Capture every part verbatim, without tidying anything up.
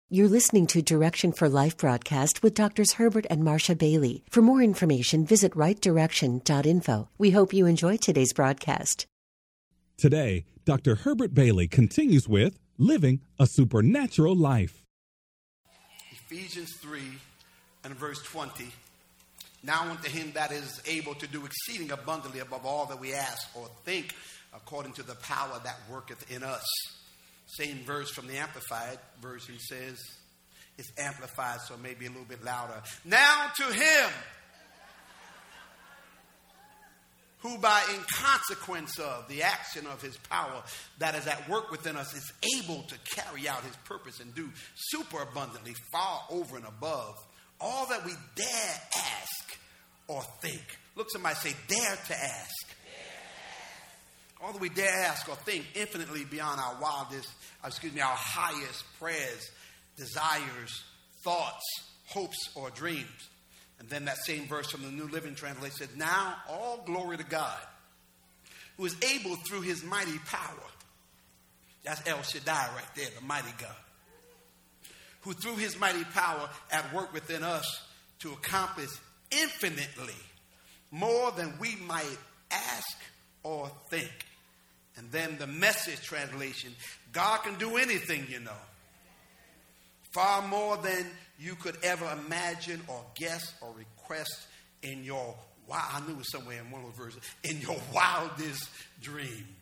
You're listening to Direction for Life broadcast with Doctors Herbert and Marcia Bailey. For more information, visit right direction dot info. We hope you enjoy today's broadcast. Today, Doctor Herbert Bailey continues with Living a Supernatural Life. Ephesians three and verse twenty. Now unto him that is able to do exceeding abundantly above all that we ask or think, according to the power that worketh in us. Same verse from the Amplified version says, it's amplified so maybe a little bit louder. Now to him who by in consequence of the action of his power that is at work within us is able to carry out his purpose and do super abundantly, far over and above all that we dare ask or think. Look, somebody say, dare to ask. All that we dare ask or think, infinitely beyond our wildest, excuse me, our highest prayers, desires, thoughts, hopes, or dreams. And then that same verse from the New Living Translation says, now all glory to God, who is able through his mighty power. That's El Shaddai right there, the mighty God. Who through his mighty power at work within us to accomplish infinitely more than we might ask or think. And then the Message translation, God can do anything, you know. Far more than you could ever imagine or guess or request in your, wow, I knew it was somewhere in one of those verses, in your wildest dreams.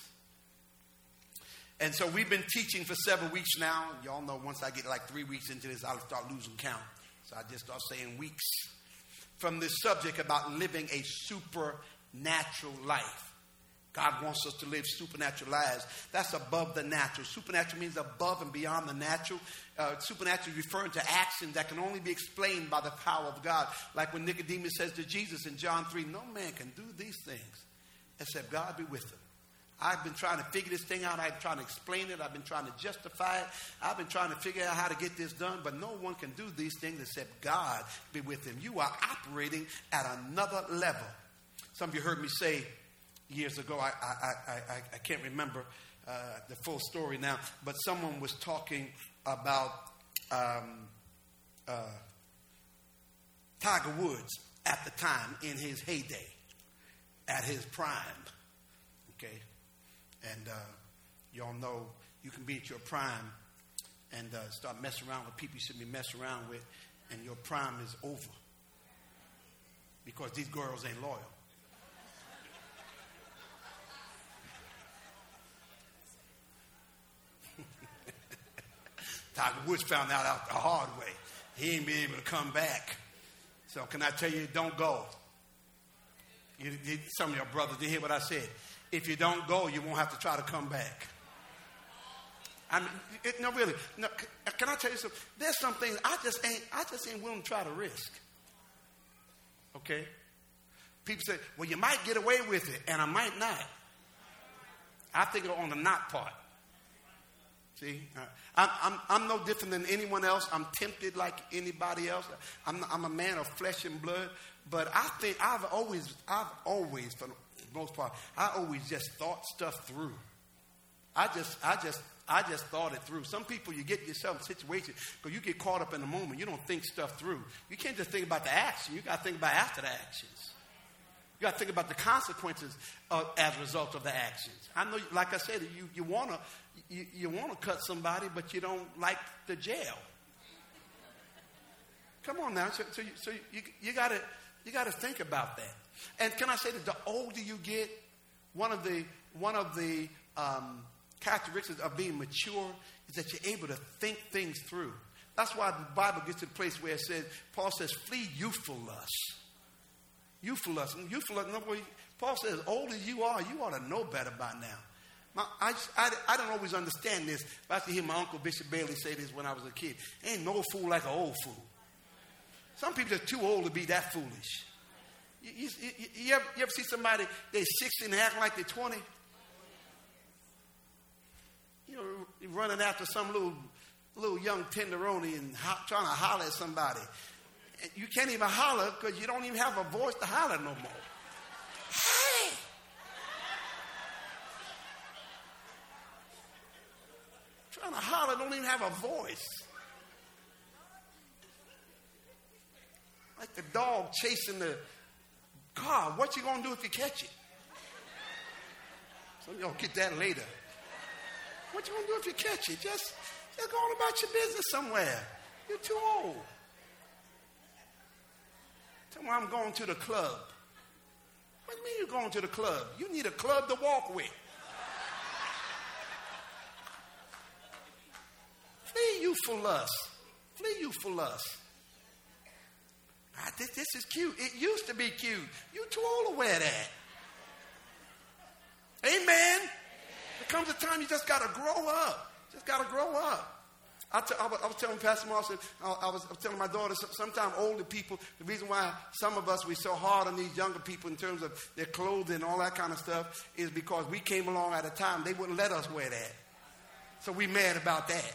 And so we've been teaching for several weeks now. Y'all know once I get like three weeks into this, I'll start losing count. So I just start saying weeks. From this subject about living a supernatural life. God wants us to live supernatural lives. That's above the natural. Supernatural means above and beyond the natural. Uh, supernatural is referring to actions that can only be explained by the power of God. Like when Nicodemus says to Jesus in John three, no man can do these things except God be with him. I've been trying to figure this thing out. I've been trying to explain it. I've been trying to justify it. I've been trying to figure out how to get this done. But no one can do these things except God be with him. You are operating at another level. Some of you heard me say years ago, I, I, I, I, I can't remember uh, the full story now, but someone was talking about um, uh, Tiger Woods at the time in his heyday, at his prime. Okay? And uh, y'all know you can be at your prime and uh, start messing around with people you shouldn't be messing around with, and your prime is over because these girls ain't loyal. Tiger Woods found out, out the hard way. He ain't been able to come back. So can I tell you, don't go. You, you, some of your brothers, did you hear what I said? If you don't go, you won't have to try to come back. I mean, it, no, really. No, can I tell you something? There's some things I just ain't. I just ain't willing to try to risk. Okay. People say, "Well, you might get away with it, and I might not." I think on the not part. See, I'm, I'm, I'm no different than anyone else. I'm tempted like anybody else. I'm, I'm a man of flesh and blood. But I think I've always, I've always, for the most part, I always just thought stuff through. I just, I just, I just thought it through. Some people, you get yourself in situations because you get caught up in the moment. You don't think stuff through. You can't just think about the action. You got to think about after the actions. You got to think about the consequences of, as a result of the actions. I know, like I said, you, you want to you, you want to cut somebody, but you don't like the jail. Come on now. So, so, you, so you, you got to you got to think about that. And can I say that the older you get, one of the one of the um, characteristics of being mature is that you're able to think things through. That's why the Bible gets to the place where it says, Paul says, flee youthful lust. Youthful lust. And youthful lust, Paul says, as old as you are, you ought to know better by now. Now I, I, I don't always understand this, but I used to hear my uncle Bishop Bailey say this when I was a kid. Ain't no fool like an old fool. Some people are too old to be that foolish. You, you, you, you, ever, you ever see somebody, they're sixty and acting like they're twenty? You know, running after some little little young tenderoni and ho- trying to holler at somebody. And you can't even holler because you don't even have a voice to holler no more. Hey! Trying to holler, don't even have a voice. the dog chasing the car. What you going to do if you catch it? Some of y'all get that later. What you going to do if you catch it? Just, just go on about your business somewhere. You're too old. Tell me I'm going to the club. What do you mean you're going to the club? You need a club to walk with. Flee youthful lust. Flee youthful lust. Ah, this, this is cute. It used to be cute. You too old to wear that. Amen. Amen. There comes a time you just got to grow up. Just got to grow up. I, t- I, was, I was telling Pastor Marshall, I, I, was, I was telling my daughter, sometimes older people, the reason why some of us, we're so hard on these younger people in terms of their clothing and all that kind of stuff is because we came along at a time they wouldn't let us wear that. So we mad about that.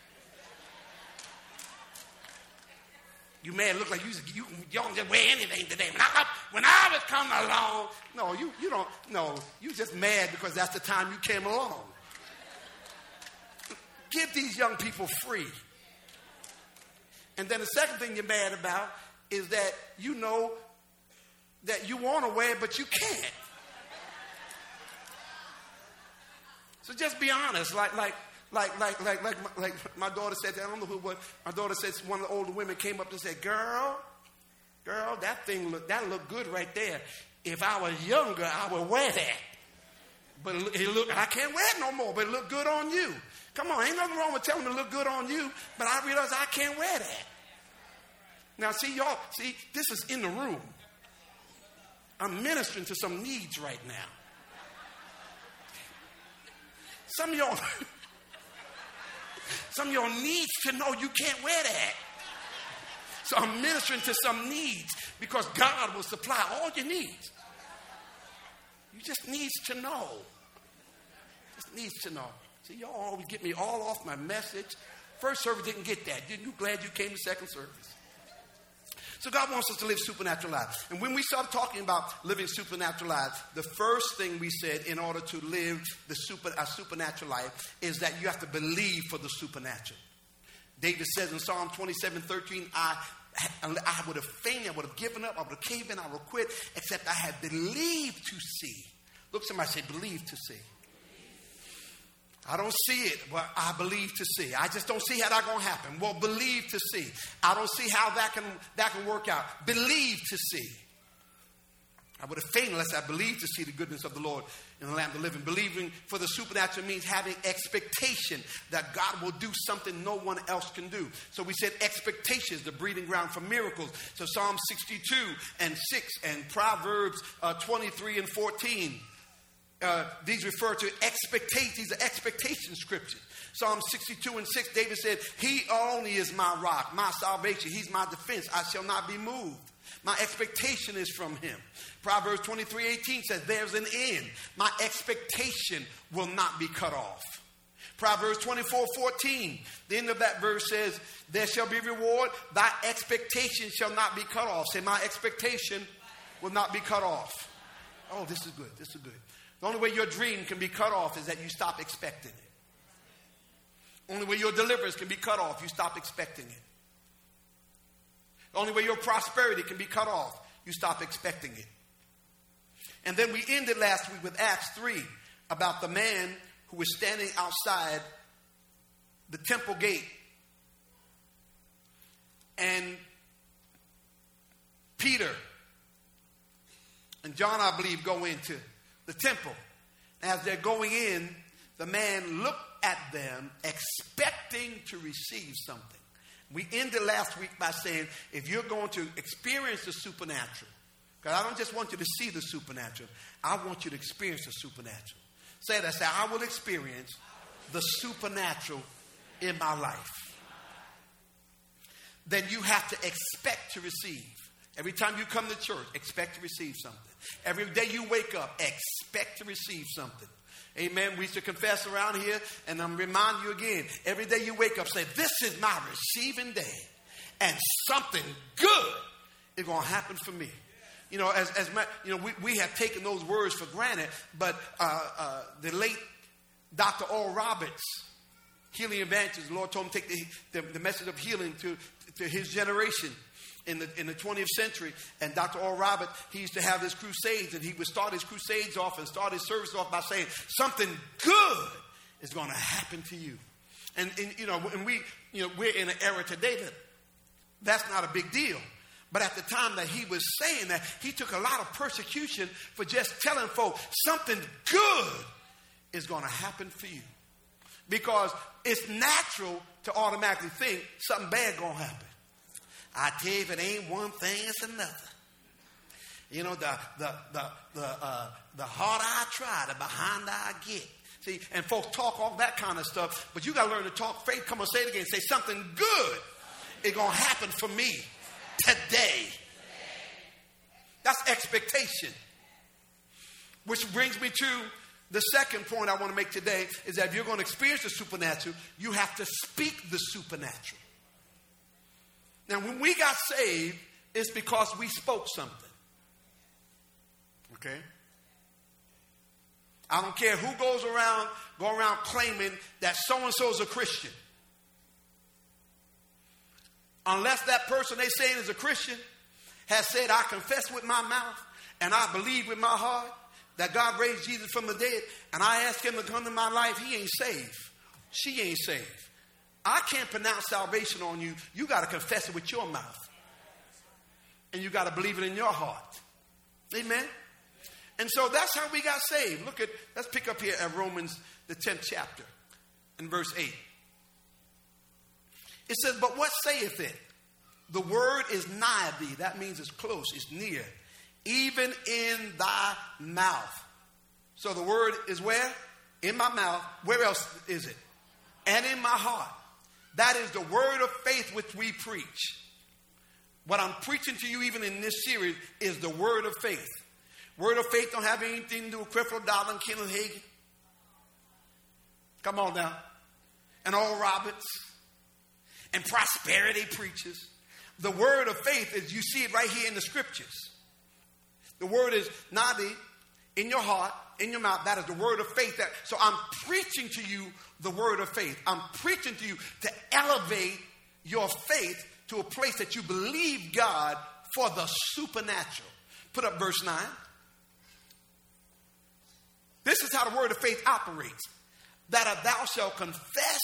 You mad, look like you, you, you don't just wear anything today. When I, when I was coming along, no, you, you don't, no, you just mad because that's the time you came along. Give these young people free. And then the second thing you're mad about is that you know that you want to wear it, but you can't. So just be honest, like, like, like, like, like, like, my, like my daughter said, I don't know who, but my daughter said, one of the older women came up and said, girl, girl, that thing look, that look good right there. If I was younger, I would wear that. But it look, I can't wear it no more, but it look good on you. Come on, ain't nothing wrong with telling me to look good on you, but I realize I can't wear that. Now, see, y'all, see, this is in the room. I'm ministering to some needs right now. Some of y'all, some of y'all needs to know you can't wear that. So I'm ministering to some needs because God will supply all your needs. You just needs to know. Just needs to know. See, y'all always get me all off my message. First service didn't get that. You glad you came to second service? So God wants us to live supernatural lives. And when we started talking about living supernatural lives, the first thing we said in order to live the super, a supernatural life is that you have to believe for the supernatural. David says in Psalm twenty-seven thirteen, I, I would have fainted, I would have given up, I would have caved in, I would have quit, except I had believed to see. Look, somebody say, believe to see. I don't see it, but I believe to see. I just don't see how that's going to happen. Well, believe to see. I don't see how that can that can work out. Believe to see. I would have fainted unless I believed to see the goodness of the Lord in the land of the living. Believing for the supernatural means having expectation that God will do something no one else can do. So we said expectation is the breeding ground for miracles. So Psalm sixty-two and six and Proverbs uh, twenty-three and fourteen. Uh, these refer to expectation. These are expectation scriptures. Psalm sixty-two and six, David said, he only is my rock, my salvation. He's my defense. I shall not be moved. My expectation is from him. Proverbs twenty-three eighteen says, there's an end. My expectation will not be cut off. Proverbs twenty-four fourteen, the end of that verse says, there shall be reward. Thy expectation shall not be cut off. Say, my expectation will not be cut off. Oh, this is good. This is good. The only way your dream can be cut off is that you stop expecting it. Only way your deliverance can be cut off, you stop expecting it. The only way your prosperity can be cut off, you stop expecting it. And then we ended last week with Acts three about the man who was standing outside the temple gate. And Peter and John, I believe, go into the temple. As they're going in, the man looked at them expecting to receive something. We ended last week by saying, if you're going to experience the supernatural, because I don't just want you to see the supernatural, I want you to experience the supernatural. Say that, say, I will experience the supernatural in my life. Then you have to expect to receive. Every time you come to church, expect to receive something. Every day you wake up, expect to receive something. Amen. We used to confess around here, and I'm reminding you again. Every day you wake up, say, this is my receiving day. And something good is going to happen for me. You know, as, as my, you know, we, we have taken those words for granted, but uh, uh, the late Doctor Oral Roberts, healing evangelist, the Lord told him to take the, the, the message of healing to, to his generation. in the in the twentieth century. And Doctor Oral Roberts, he used to have his crusades, and he would start his crusades off and start his service off by saying, something good is going to happen to you. And, and you know, and we, you know, we're in an era today that that's not a big deal. But at the time that he was saying that, he took a lot of persecution for just telling folk something good is going to happen for you. Because it's natural to automatically think something bad going to happen. I tell you, if it ain't one thing, it's another. You know, the the the the uh, the harder I try, the behind I get. See, and folks talk all that kind of stuff, but you got to learn to talk faith. Come on, say it again. Say something good is going to happen for me today. That's expectation. Which brings me to the second point I want to make today is that if you're going to experience the supernatural, you have to speak the supernatural. Now, when we got saved, it's because we spoke something. Okay? I don't care who goes around, go around claiming that so-and-so is a Christian. Unless that person they saying is a Christian has said, I confess with my mouth and I believe with my heart that God raised Jesus from the dead, and I ask him to come to my life, he ain't saved. She ain't saved. I can't pronounce salvation on you. You got to confess it with your mouth. And you got to believe it in your heart. Amen? And so that's how we got saved. Look at, let's pick up here at Romans, the tenth chapter, in verse eight. It says, but what saith it? The word is nigh thee. That means it's close, it's near. Even in thy mouth. So the word is where? In my mouth. Where else is it? And in my heart. That is the word of faith which we preach. What I'm preaching to you even in this series is the word of faith. Word of faith don't have anything to do with Creflo Dollar and Kenneth Hagin. Come on now. And Oral Roberts. And prosperity preachers. The word of faith is, you see it right here in the scriptures. The word is nigh thee, in your heart, in your mouth. That is the word of faith. That, so I'm preaching to you the word of faith. I'm preaching to you to elevate your faith to a place that you believe God for the supernatural. Put up verse nine. This is how the word of faith operates. That thou shalt confess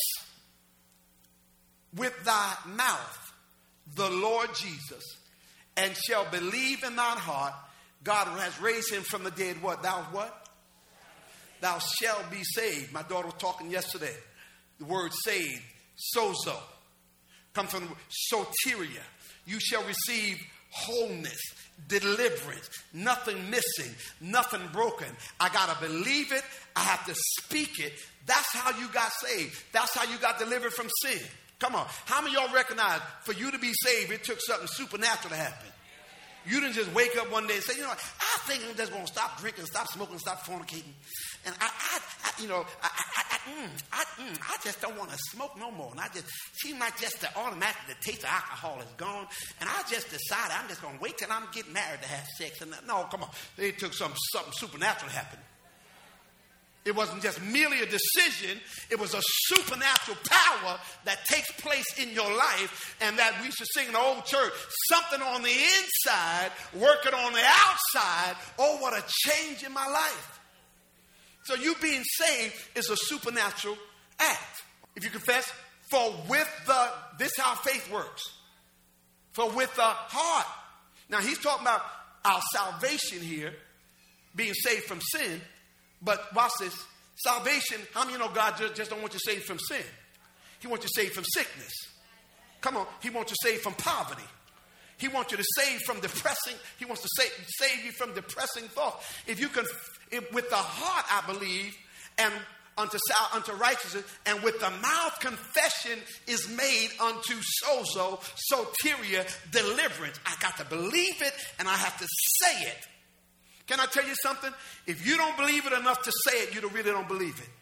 with thy mouth the Lord Jesus, and shall believe in thine heart God has raised him from the dead. What? Thou what? Thou shalt be saved. My daughter was talking yesterday. The word saved, sozo, comes from the word soteria. You shall receive wholeness, deliverance, nothing missing, nothing broken. I got to believe it. I have to speak it. That's how you got saved. That's how you got delivered from sin. Come on. How many of y'all recognize for you to be saved, it took something supernatural to happen? You didn't just wake up one day and say, you know what, I think I'm just going to stop drinking, stop smoking, stop fornicating. And I, I, I you know, I, I, I, mm, I, mm, I just don't want to smoke no more. And I just, seem like just the automatic, the taste of alcohol is gone. And I just decided I'm just going to wait till I'm getting married to have sex. And no, come on. It took some, something supernatural to happen. It wasn't just merely a decision. It was a supernatural power that takes place in your life, and that we should sing in the old church, something on the inside, working on the outside. Oh, what a change in my life. So you being saved is a supernatural act. If you confess, for with the, this is how faith works. For with the heart. Now he's talking about our salvation here, being saved from sin. But watch this. Salvation, how many of you know God just, just don't want you saved from sin? He wants you saved from sickness. Come on. He wants you saved from poverty. He wants you to save from depressing. He wants to save, save you from depressing thoughts. If you can, if, with the heart, I believe, and unto, unto righteousness, and with the mouth confession is made unto sozo, soteria, deliverance. I got to believe it, and I have to say it. Can I tell you something? If you don't believe it enough to say it, you don't, really don't believe it.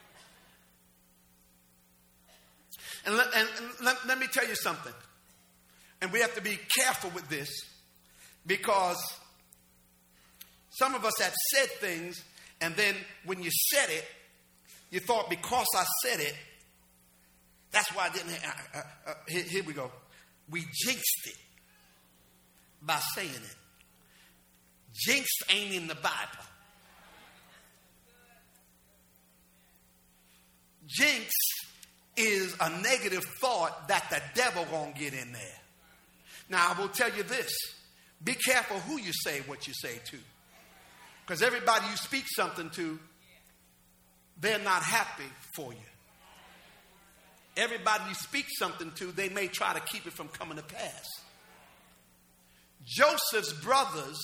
And, let, and, and let, let me tell you something. And we have to be careful with this, because some of us have said things, and then when you said it, you thought because I said it, that's why I didn't. Uh, uh, uh, here, here we go. We jinxed it. by saying it. Jinx ain't in the Bible. Jinx is a negative thought that the devil gonna get in there. Now, I will tell you this. Be careful who you say what you say to. Because everybody you speak something to, they're not happy for you. Everybody you speak something to, they may try to keep it from coming to pass. Joseph's brothers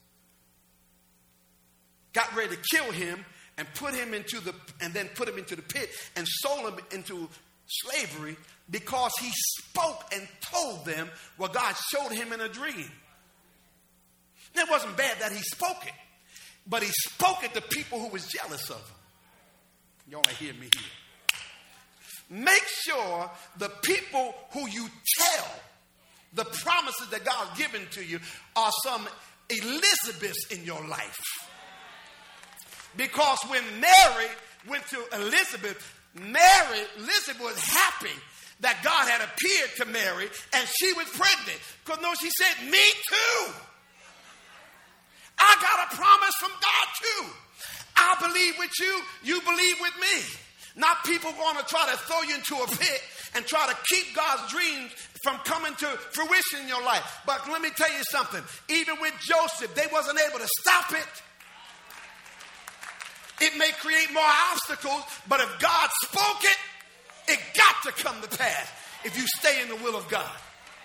got ready to kill him and put him into the and then put him into the pit and sold him into slavery because he spoke and told them what God showed him in a dream. And it wasn't bad that he spoke it, but he spoke it to people who was jealous of him. Y'all hear me here. Make sure the people who you tell the promises that God's given to you are some Elizabeths in your life. Because when Mary went to Elizabeth, Mary, Elizabeth was happy that God had appeared to Mary and she was pregnant. Because no, she said, me too. I got a promise from God too. I believe with you, you believe with me. Not people going to try to throw you into a pit and try to keep God's dreams from coming to fruition in your life. But let me tell you something. Even with Joseph, they wasn't able to stop it. It may create more obstacles, but if God spoke it, it got to come to pass if you stay in the will of God.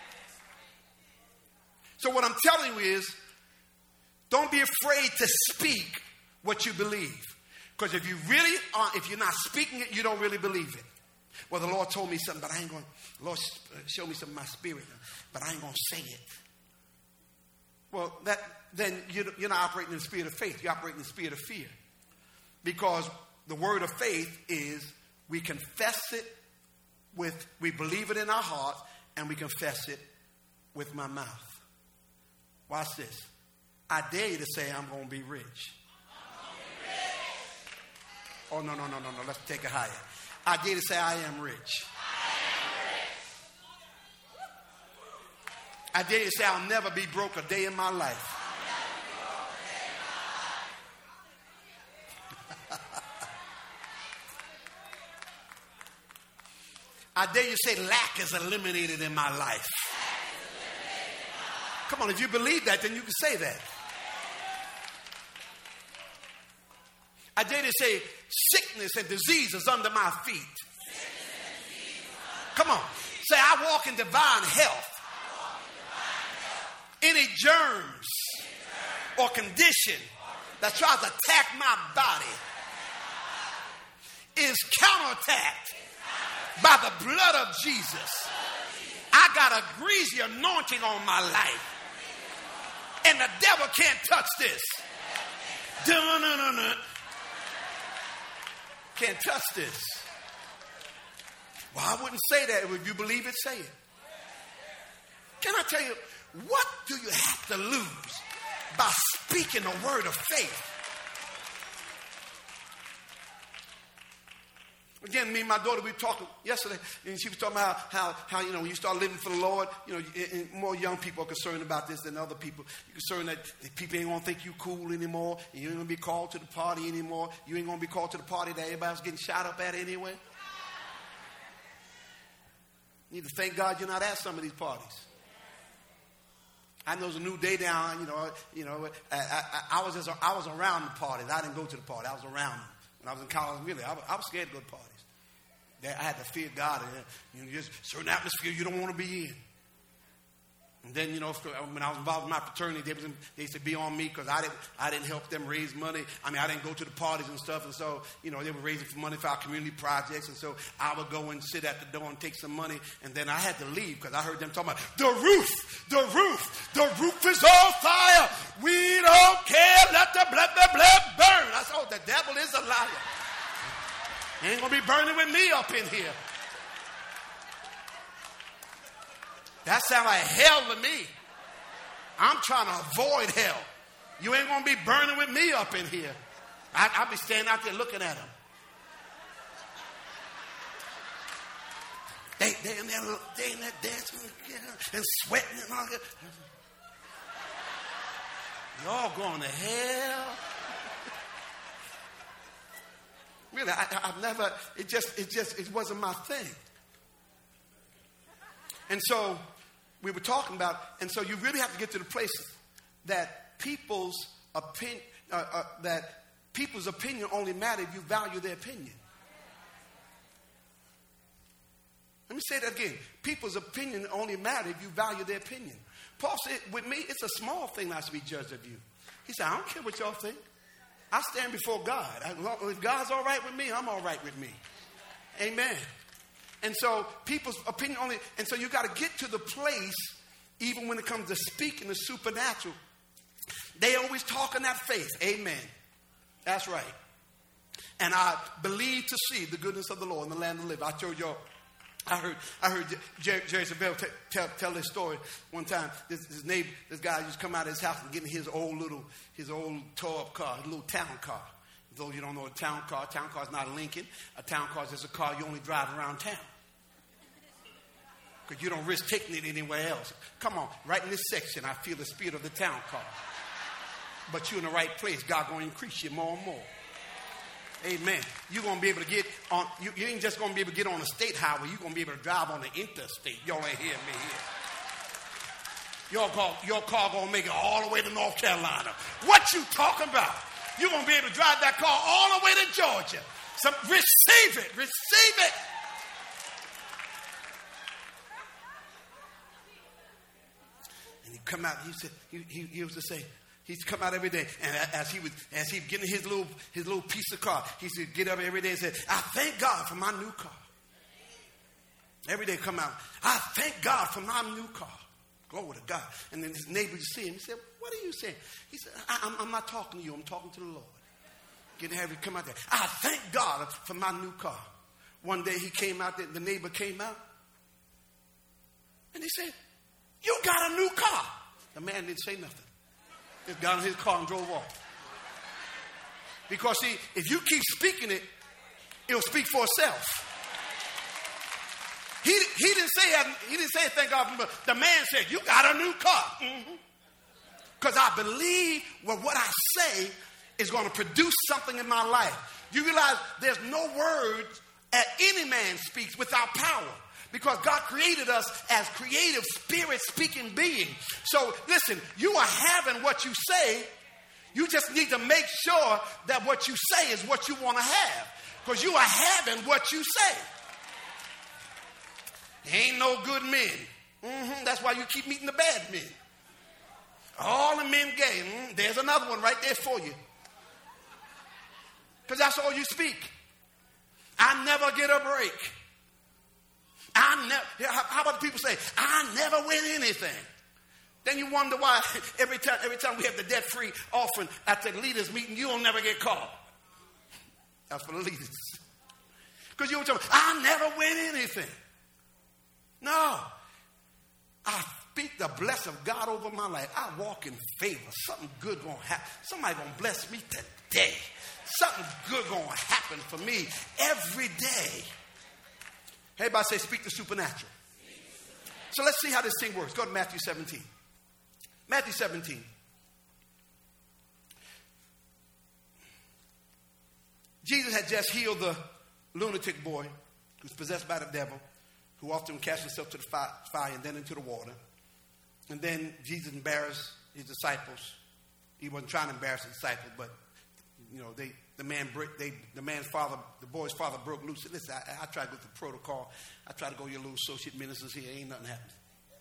So what I'm telling you is, don't be afraid to speak what you believe. Because if you really are, if you're not speaking it, you don't really believe it. Well, the Lord told me something, but I ain't going, the Lord showed me something in my spirit, but I ain't going to say it. Well, that then you're not operating in the spirit of faith. You're operating in the spirit of fear. Because the word of faith is we confess it with, we believe it in our heart, and we confess it with my mouth. Watch this. I dare you to say I'm going to be rich. Oh, no, no, no, no, no. Let's take it higher. I dare to say I am rich. I dare you to say I'll never be broke a day in my life. I dare you say lack is eliminated in my life. Come on, if you believe that, then you can say that. I dare you say sickness and disease is under my feet. Come on, say I walk in divine health. Any germs or condition that tries to attack my body is counterattacked by the blood of Jesus. I got a greasy anointing on my life. And the devil can't touch this. Dun-dun-dun-dun. Can't touch this. Well, I wouldn't say that. If you believe it, say it. Can I tell you, what do you have to lose by speaking a word of faith? Again, me and my daughter, we talked yesterday, and she was talking about how, how, you know, when you start living for the Lord, you know, and more young people are concerned about this than other people. You're concerned that people ain't going to think you cool anymore. You ain't going to be called to the party anymore. You ain't going to be called to the party that everybody else getting shot up at anyway. You need to thank God you're not at some of these parties. I know there's a new day down, you know, you know, I, I, I, was just, I was around the parties. I didn't go to the party. I was around them. When I was in college, really, I was, I was scared to go to parties. I had to fear God. And, you know, just certain atmosphere you don't want to be in. And then, you know, when I was involved in my fraternity, they, was in, they used to be on me because I didn't, I didn't help them raise money. I mean, I didn't go to the parties and stuff. And so, you know, they were raising for money for our community projects. And so I would go and sit at the door and take some money. And then I had to leave because I heard them talking about the roof, the roof, the roof is on fire. We don't care. Let the blood, the blood burn. I said, oh, the devil is a liar. He ain't going to be burning with me up in here. That sounds like hell to me. I'm trying to avoid hell. You ain't going to be burning with me up in here. I, I'll be standing out there looking at them. They, they, in there, they in there dancing and sweating and all that. Y'all going to hell? Really, I, I've never, it just, it just, it wasn't my thing. And so we were talking about, and so you really have to get to the place that people's opinion, uh, uh, that people's opinion only matters if you value their opinion. Let me say that again. People's opinion only matters if you value their opinion. Paul said, with me, it's a small thing not to be judged of you. He said, I don't care what y'all think. I stand before God. If God's all right with me, I'm all right with me. Amen. And so people's opinion only, and so you got to get to the place, even when it comes to speaking the supernatural, they always talk in that faith. Amen. That's right. And I believe to see the goodness of the Lord in the land of the living. I told y'all, I heard I heard Jerry, Jerry Savelle t- tell tell this story one time. This, this neighbor, this guy used to come out of his house and get in his old little, his old tore up car, his little town car. Those you don't know a town car, a town car is not a Lincoln. A town car is just a car you only drive around town. Because you don't risk taking it anywhere else. Come on, right in this section, I feel the spirit of the town car. But you're in the right place. God going to increase you more and more. Amen. You're going to be able to get on, you, you ain't just going to be able to get on the state highway. You're going to be able to drive on the interstate. Y'all ain't hear me here. Your car, your car going to make it all the way to North Carolina. What you talking about? You're going to be able to drive that car all the way to Georgia. So receive it. Receive it. And he come out, he said, he, he, he used to say, he'd come out every day, and as he was, as he getting his little, his little piece of car, he said, get up every day and say, I thank God for my new car. Every day come out, I thank God for my new car. Glory to God. And then his neighbor would see him. He said, what are you saying? He said, I, I'm, I'm not talking to you. I'm talking to the Lord. Getting heavy, come out there. I thank God for my new car. One day he came out there, the neighbor came out, and he said, you got a new car. The man didn't say nothing. Just got in his car and drove off. Because see, if you keep speaking it, it'll speak for itself. He, he didn't say he didn't say thank God, but the man said, you got a new car. Because mm-hmm. I believe well, what I say is going to produce something in my life. You realize there's no words that any man speaks without power. Because God created us as creative, spirit-speaking beings. So, listen, you are having what you say. You just need to make sure that what you say is what you want to have. Because you are having what you say. Ain't no good men. Mm-hmm, that's why you keep meeting the bad men. All the men gay. Mm, there's another one right there for you. Because that's all you speak. I never get a break. I never, how about the people say, I never win anything. Then you wonder why every time every time we have the debt-free offering at the leaders meeting, you'll never get called. That's for the leaders. Because you were talking, I never win anything. No. I speak the blessing of God over my life. I walk in favor. Something good going to happen. Somebody going to bless me today. Something good going to happen for me every day. Everybody say, speak the supernatural. So let's see how this thing works. Go to Matthew seventeen. Matthew seventeen. Jesus had just healed the lunatic boy who's possessed by the devil, who often cast himself to the fire and then into the water. And then Jesus embarrassed his disciples. He wasn't trying to embarrass his disciples, but you know, they the man they the man's father, the boy's father broke loose. Said, listen, I, I tried to go through protocol. I tried to go to your little associate ministers here. Ain't nothing happening.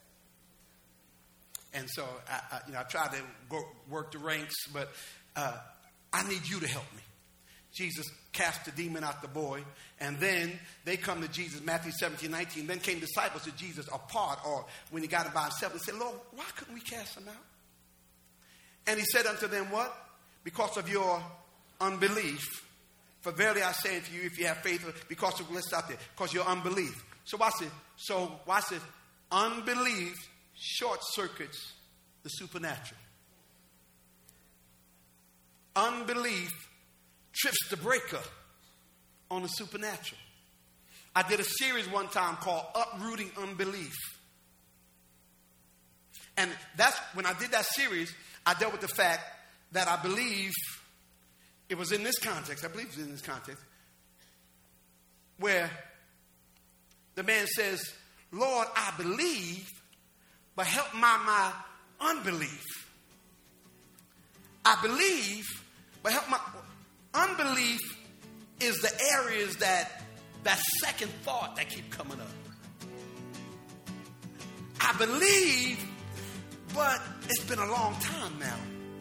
And so I, I you know I tried to go work the ranks, but uh, I need you to help me. Jesus cast the demon out the boy, and then they come to Jesus, Matthew seventeen, nineteen. Then came disciples to Jesus apart, or when he got it by himself, and said, Lord, why couldn't we cast him out? And he said unto them, what? Because of your unbelief. For verily I say unto you, if you have faith, because of let's stop there, because your unbelief. So watch it. So watch it. Unbelief short circuits the supernatural. Unbelief trips the breaker on the supernatural. I did a series one time called Uprooting Unbelief. And that's when I did that series, I dealt with the fact that I believe it was in this context, I believe it was in this context, where the man says, Lord, I believe, but help my, my unbelief. I believe, but help my unbelief is the areas that that second thought that keep coming up. I believe, but it's been a long time now.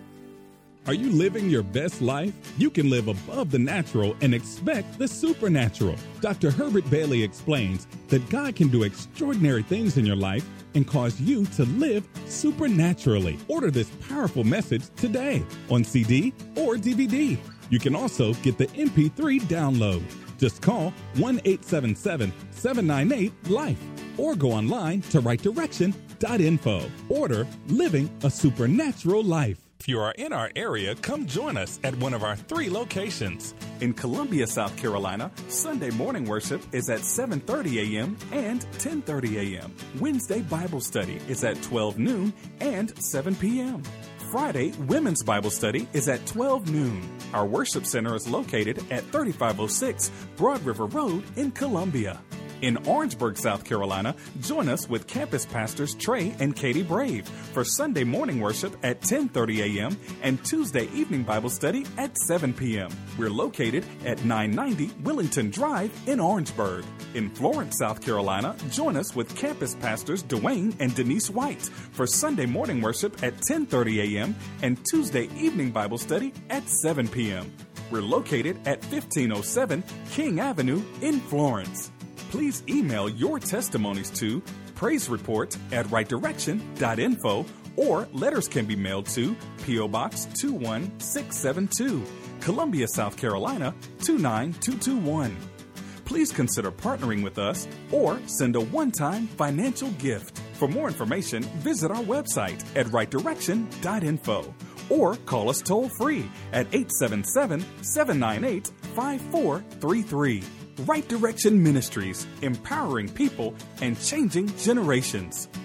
Are you living your best life? You can live above the natural and expect the supernatural. Doctor Herbert Bailey explains that God can do extraordinary things in your life and cause you to live supernaturally. Order this powerful message today on C D or D V D. You can also get the M P three download. Just call one eight seven seven, seven nine eight, LIFE or go online to right direction dot info. Order Living a Supernatural Life. If you are in our area, come join us at one of our three locations. In Columbia, South Carolina, Sunday morning worship is at seven thirty a.m. and ten thirty a.m. Wednesday Bible study is at twelve noon and seven p.m. Friday Women's Bible Study is at twelve noon. Our worship center is located at thirty-five oh six Broad River Road in Columbia. In Orangeburg, South Carolina, join us with campus pastors Trey and Katie Brave for Sunday morning worship at ten thirty a.m. and Tuesday evening Bible study at seven p.m. We're located at nine ninety Willington Drive in Orangeburg. In Florence, South Carolina, join us with campus pastors Dwayne and Denise White for Sunday morning worship at ten thirty a.m. and Tuesday evening Bible study at seven p.m. We're located at fifteen oh seven King Avenue in Florence. Please email your testimonies to praise report at right direction dot info or letters can be mailed to P O. Box two one six seven two, Columbia, South Carolina two nine two two one. Please consider partnering with us or send a one-time financial gift. For more information, visit our website at right direction dot info or call us toll-free at eight seven seven, seven nine eight, five four three three. Right Direction Ministries, empowering people and changing generations.